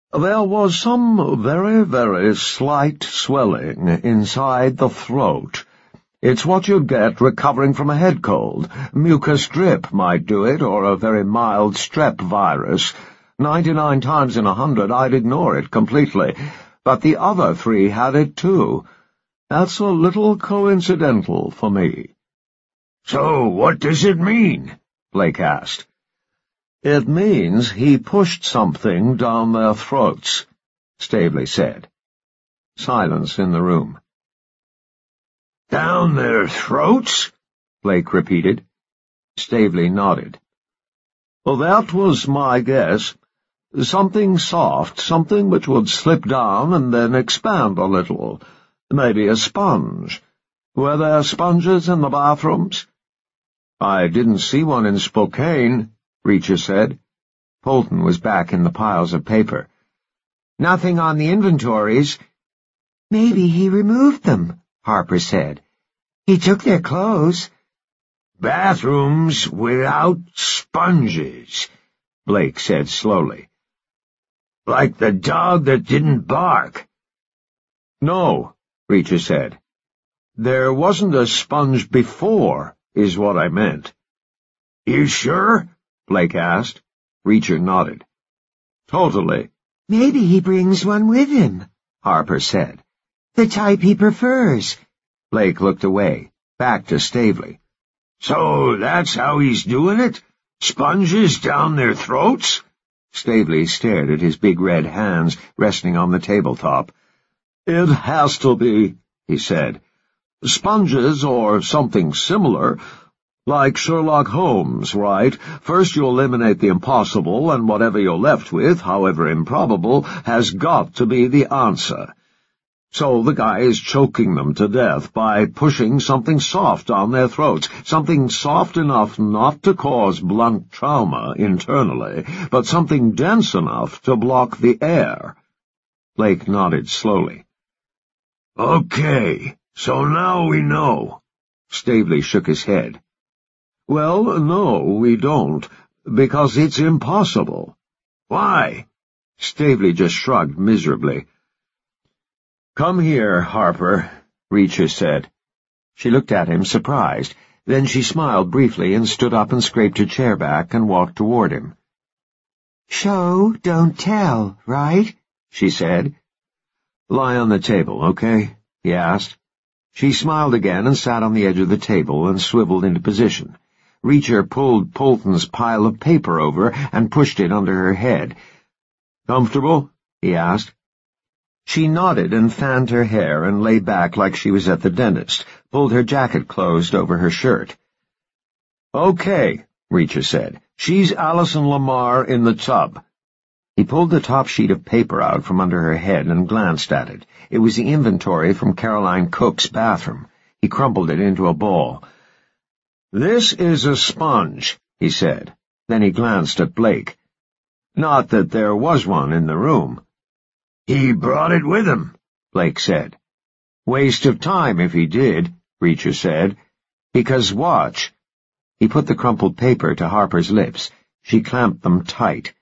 There was some very, very slight swelling inside the throat. It's what you'd get recovering from a head cold. Mucus drip might do it, or a very mild strep virus. 99 times in 100 I'd ignore it completely, but the other 3 had it too. That's a little coincidental for me. So what does it mean? Blake asked. It means he pushed something down their throats, Staveley said. Silence in the room. Down their throats? Blake repeated. Staveley nodded. Well, that was my guess. Something soft, something which would slip down and then expand a little. Maybe a sponge. Were there sponges in the bathrooms? I didn't see one in Spokane, Reacher said. Polton was back in the piles of paper. Nothing on the inventories. Maybe he removed them, Harper said. He took their clothes. Bathrooms without sponges, Blake said slowly. Like the dog that didn't bark. No, Reacher said. There wasn't a sponge before, is what I meant. You sure? Blake asked. Reacher nodded. Totally. Maybe he brings one with him, Harper said. The type he prefers. Blake looked away, back to Staveley. So that's how he's doing it? Sponges down their throats? Staveley stared at his big red hands resting on the tabletop. It has to be, he said. Sponges or something similar. Like Sherlock Holmes, right? First you eliminate the impossible, and whatever you're left with, however improbable, has got to be the answer. So the guy is choking them to death by pushing something soft down their throats, something soft enough not to cause blunt trauma internally, but something dense enough to block the air. Blake nodded slowly. Okay, so now we know. Staveley shook his head. Well, no, we don't, because it's impossible. Why? Staveley just shrugged miserably. Come here, Harper, Reacher said. She looked at him, surprised. Then she smiled briefly and stood up and scraped her chair back and walked toward him. Show, don't tell, right? She said. Lie on the table, okay? He asked. She smiled again and sat on the edge of the table and swiveled into position. Reacher pulled Polton's pile of paper over and pushed it under her head. Comfortable? He asked. She nodded and fanned her hair and lay back like she was at the dentist, pulled her jacket closed over her shirt. Okay, Reacher said. She's Alison Lamar in the tub. He pulled the top sheet of paper out from under her head and glanced at it. It was the inventory from Caroline Cook's bathroom. He crumpled it into a ball. This is a sponge, he said. Then he glanced at Blake. Not that there was one in the room. He brought it with him, Blake said. Waste of time if he did, Reacher said. Because watch. He put the crumpled paper to Harper's lips. She clamped them tight.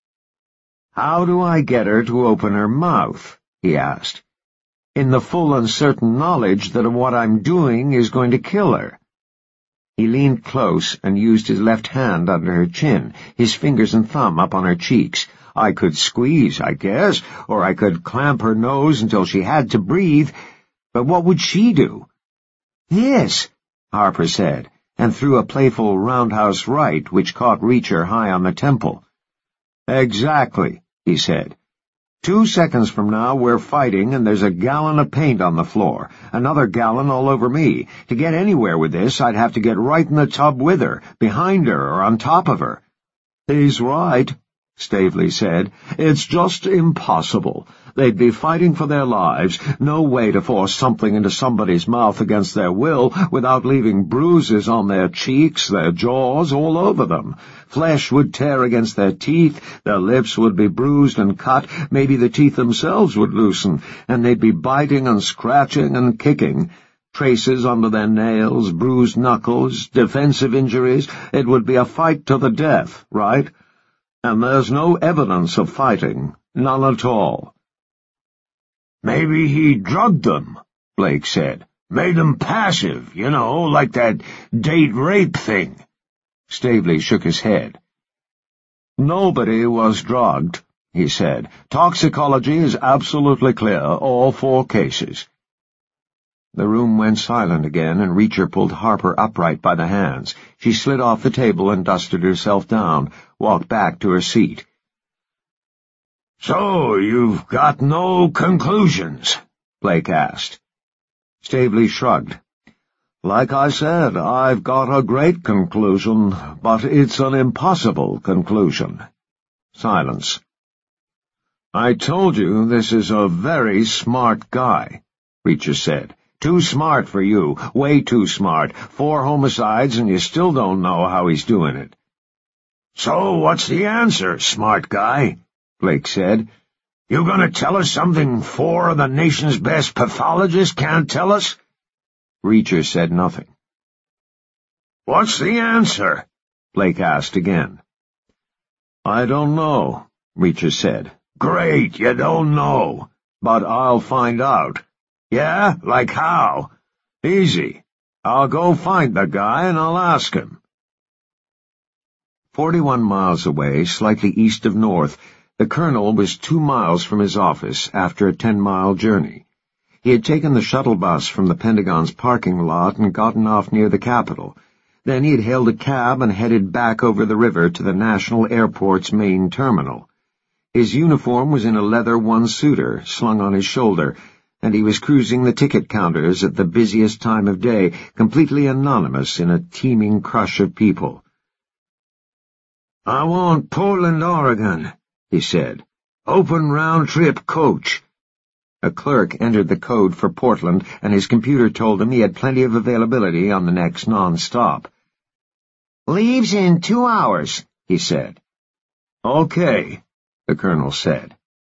How do I get her to open her mouth? He asked. In the full and certain knowledge that what I'm doing is going to kill her. He leaned close and used his left hand under her chin, his fingers and thumb up on her cheeks. I could squeeze, I guess, or I could clamp her nose until she had to breathe. But what would she do? This, Harper said, and threw a playful roundhouse right which caught Reacher high on the temple. Exactly, he said. 2 seconds from now we're fighting and there's a gallon of paint on the floor, another gallon all over me. To get anywhere with this, I'd have to get right in the tub with her, behind her or on top of her. He's right, Staveley said. It's just impossible. They'd be fighting for their lives. No way to force something into somebody's mouth against their will without leaving bruises on their cheeks, their jaws, all over them. Flesh would tear against their teeth, their lips would be bruised and cut, maybe the teeth themselves would loosen, and they'd be biting and scratching and kicking. Traces under their nails, bruised knuckles, defensive injuries. It would be a fight to the death, right? and there's no evidence of fighting, none at all. Maybe he drugged them, Blake said. Made them passive, like that date rape thing. Stavely shook his head. Nobody was drugged, he said. Toxicology is absolutely clear, all 4 cases. The room went silent again, and Reacher pulled Harper upright by the hands. She slid off the table and dusted herself down, walked back to her seat. So, you've got no conclusions? Blake asked. Stavely shrugged. Like I said, I've got a great conclusion, but it's an impossible conclusion. Silence. I told you this is a very smart guy, Reacher said. Too smart for you, way too smart. 4 homicides and you still don't know how he's doing it. So what's the answer, smart guy? Blake said. You gonna tell us something 4 of the nation's best pathologists can't tell us? Reacher said nothing. What's the answer? Blake asked again. I don't know, Reacher said. Great, you don't know. But I'll find out. Yeah? Like how? Easy. I'll go find the guy and I'll ask him. 41 miles away, slightly east of North, the colonel was 2 miles from his office after a 10-mile journey. He had taken the shuttle bus from the Pentagon's parking lot and gotten off near the Capitol. Then he had hailed a cab and headed back over the river to the National Airport's main terminal. His uniform was in a leather one-suiter slung on his shoulder, and he was cruising the ticket counters at the busiest time of day, completely anonymous in a teeming crush of people. I want Portland, Oregon, he said. Open round-trip coach. A clerk entered the code for Portland, and his computer told him he had plenty of availability on the next non-stop. Leaves in 2 hours, he said. Okay, the colonel said.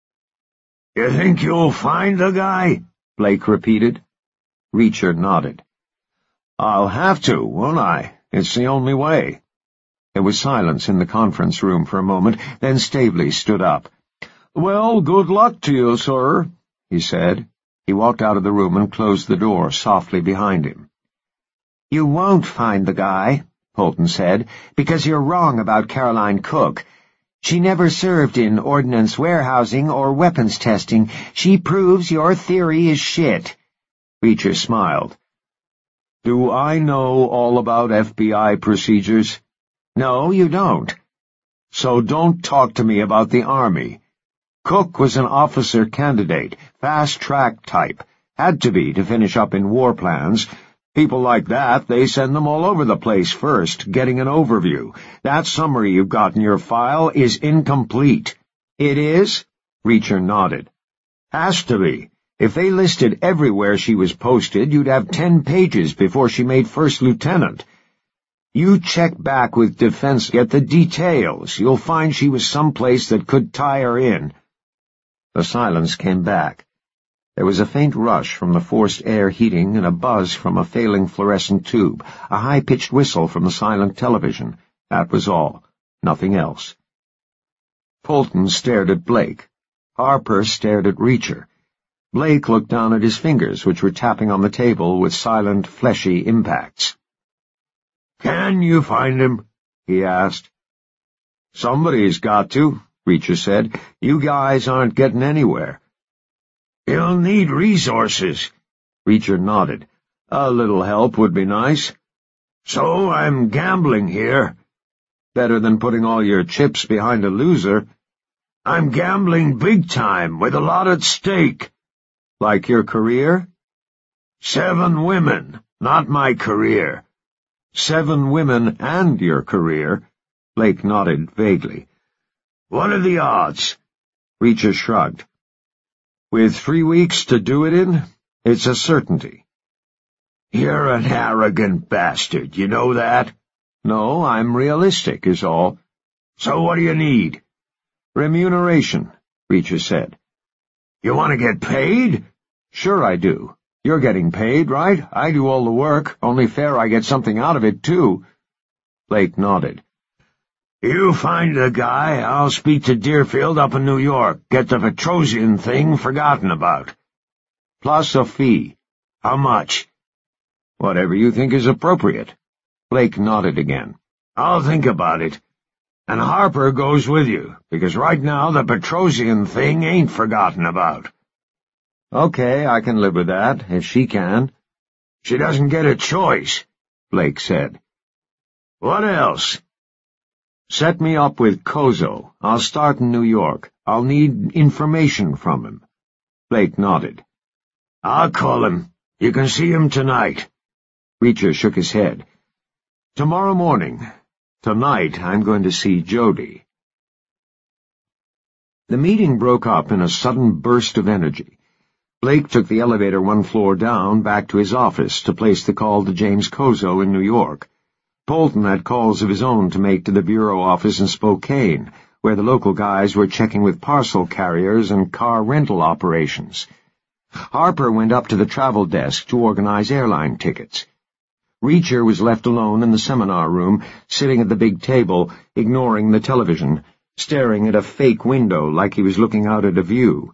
You think you'll find the guy? Blake repeated. Reacher nodded. I'll have to, won't I? It's the only way. There was silence in the conference room for a moment, then Stavely stood up. Well, good luck to you, sir, he said. He walked out of the room and closed the door softly behind him. You won't find the guy, Polton said, because you're wrong about Caroline Cook. She never served in ordnance warehousing or weapons testing. She proves your theory is shit. Reacher smiled. Do I know all about FBI procedures? No, you don't. So don't talk to me about the Army. Cook was an officer candidate, fast-track type. Had to be to finish up in war plans. People like that, they send them all over the place first, getting an overview. That summary you've got in your file is incomplete. It is? Reacher nodded. Has to be. If they listed everywhere she was posted, you'd have 10 pages before she made first lieutenant. You check back with Defense, get the details. You'll find she was someplace that could tie her in. The silence came back. There was a faint rush from the forced air heating and a buzz from a failing fluorescent tube, a high-pitched whistle from the silent television. That was all. Nothing else. Polton stared at Blake. Harper stared at Reacher. Blake looked down at his fingers, which were tapping on the table with silent, fleshy impacts. Can you find him? He asked. Somebody's got to, Reacher said. You guys aren't getting anywhere. You'll need resources. Reacher nodded. A little help would be nice. So I'm gambling here. Better than putting all your chips behind a loser. I'm gambling big time, with a lot at stake. Like your career? 7 women, not my career. 7 women and your career. Blake nodded vaguely. What are the odds? Reacher shrugged. With 3 weeks to do it in, it's a certainty. You're an arrogant bastard, you know that? No, I'm realistic, is all. So what do you need? Remuneration, Reacher said. You want to get paid? Sure I do. You're getting paid, right? I do all the work. Only fair I get something out of it, too. Blake nodded. You find the guy, I'll speak to Deerfield up in New York, get the Petrosian thing forgotten about. Plus a fee. How much? Whatever you think is appropriate. Blake nodded again. I'll think about it. And Harper goes with you, because right now the Petrosian thing ain't forgotten about. Okay, I can live with that, if she can. She doesn't get a choice, Blake said. What else? Set me up with Kozo. I'll start in New York. I'll need information from him. Blake nodded. I'll call him. You can see him tonight. Reacher shook his head. Tomorrow morning. Tonight I'm going to see Jody. The meeting broke up in a sudden burst of energy. Blake took the elevator one floor down back to his office to place the call to James Kozo in New York. Polton had calls of his own to make to the bureau office in Spokane, where the local guys were checking with parcel carriers and car rental operations. Harper went up to the travel desk to organize airline tickets. Reacher was left alone in the seminar room, sitting at the big table, ignoring the television, staring at a fake window like he was looking out at a view.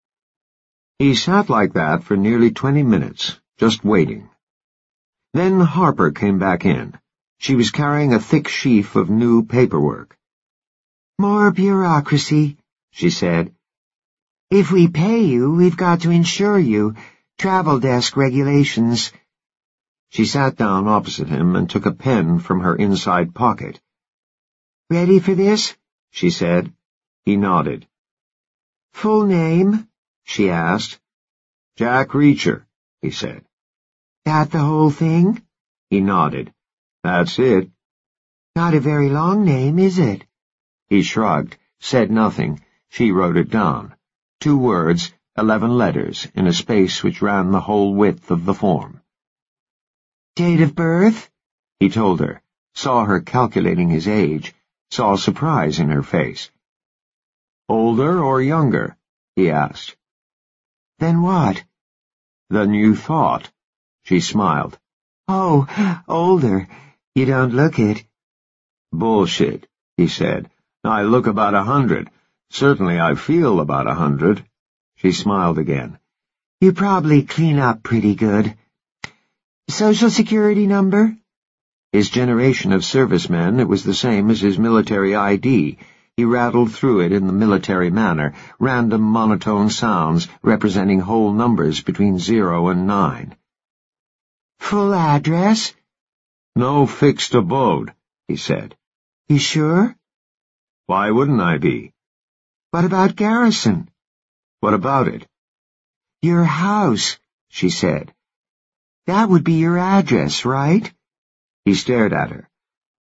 He sat like that for nearly 20 minutes, just waiting. Then Harper came back in. She was carrying a thick sheaf of new paperwork. "More bureaucracy," she said. "If we pay you, we've got to insure you. Travel desk regulations." She sat down opposite him and took a pen from her inside pocket. "Ready for this?" she said. He nodded. "Full name?" she asked. "Jack Reacher," he said. "That the whole thing?" He nodded. "That's it." "Not a very long name, is it?" He shrugged, said nothing. She wrote it down. 2 words, 11 letters, in a space which ran the whole width of the form. "Date of birth?" He told her, saw her calculating his age, saw surprise in her face. "Older or younger?" he asked. "Then what?" "Than you thought." She smiled. "Oh, older. You don't look it." "Bullshit," he said. "I look about 100. Certainly I feel about 100. She smiled again. "You probably clean up pretty good. Social Security number?" His generation of servicemen, it was the same as his military ID. He rattled through it in the military manner, random monotone sounds representing whole numbers between 0 and 9. "Full address?" "No fixed abode," he said. "You sure?" "Why wouldn't I be?" "What about Garrison?" "What about it?" "Your house," she said. "That would be your address, right?" He stared at her.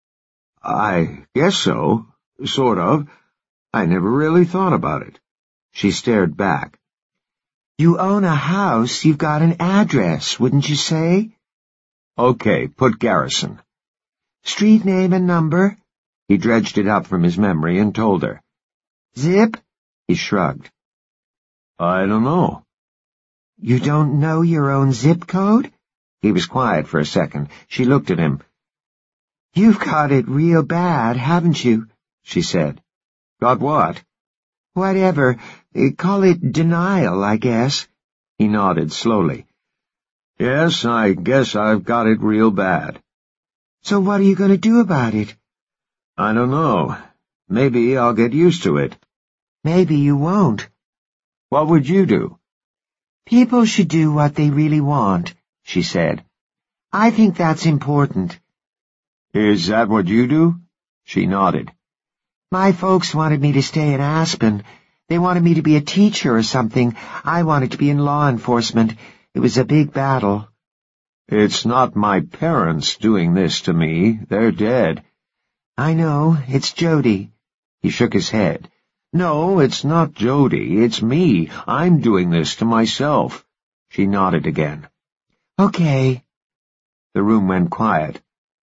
"I guess so. Sort of. I never really thought about it." She stared back. "You own a house, you've got an address, wouldn't you say?" "Okay, put Garrison." "Street name and number?" He dredged it up from his memory and told her. "Zip?" He shrugged. "I don't know." "You don't know your own zip code?" He was quiet for a second. She looked at him. "You've got it real bad, haven't you?" she said. "Got what?" "Whatever. Call it denial, I guess." He nodded slowly. "Yes, I guess I've got it real bad." "So what are you going to do about it?" "I don't know. Maybe I'll get used to it." "Maybe you won't." "What would you do?" "People should do what they really want," she said. "I think that's important." "Is that what you do?" She nodded. "My folks wanted me to stay in Aspen. They wanted me to be a teacher or something. I wanted to be in law enforcement. It was a big battle." "It's not my parents doing this to me. They're dead." "I know. It's Jody." He shook his head. "No, it's not Jody. It's me. I'm doing this to myself." She nodded again. "Okay." The room went quiet.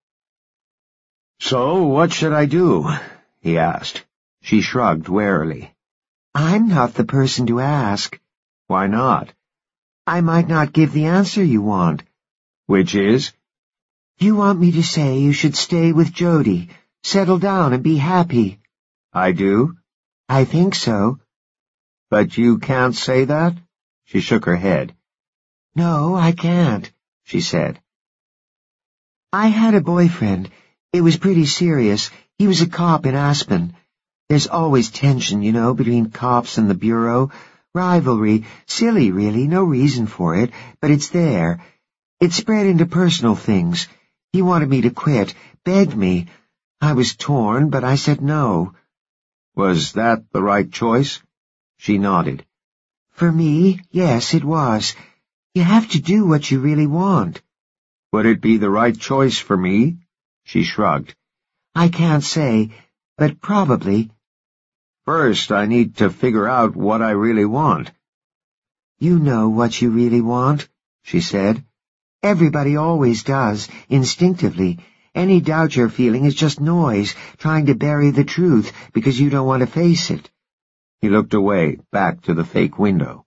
"So, what should I do?" he asked. She shrugged warily. "I'm not the person to ask." "Why not?" "I might not give the answer you want." "Which is?" "You want me to say you should stay with Jody, Settle down and be happy. I do? I think so. But you can't say that? She shook her head. No, I can't, she said. I had a boyfriend. It was pretty serious. He was a cop in Aspen. There's always tension, you know, between cops and the bureau. Rivalry. Silly, really. No reason for it, but it's there. It spread into personal things. He wanted me to quit, begged me. I was torn, but I said no. Was that the right choice? She nodded. For me, yes, it was. You have to do what you really want. Would it be the right choice for me? She shrugged. I can't say, but probably. First, I need to figure out what I really want. You know what you really want, she said. Everybody always does, instinctively. Any doubt you're feeling is just noise, trying to bury the truth because you don't want to face it. He looked away, back to the fake window.